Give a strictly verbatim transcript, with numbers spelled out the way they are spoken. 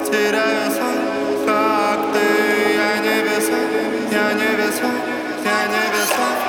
теряю сон, как ты. Я не весел, я не весел, я не весел.